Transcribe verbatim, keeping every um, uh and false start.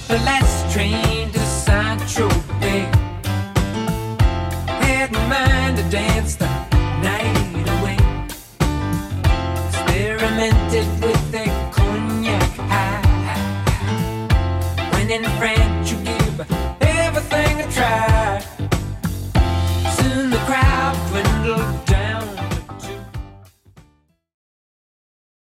the last train to Saint-Tropez. Had in mind to dance the night away. Experimented with a cognac high. When in France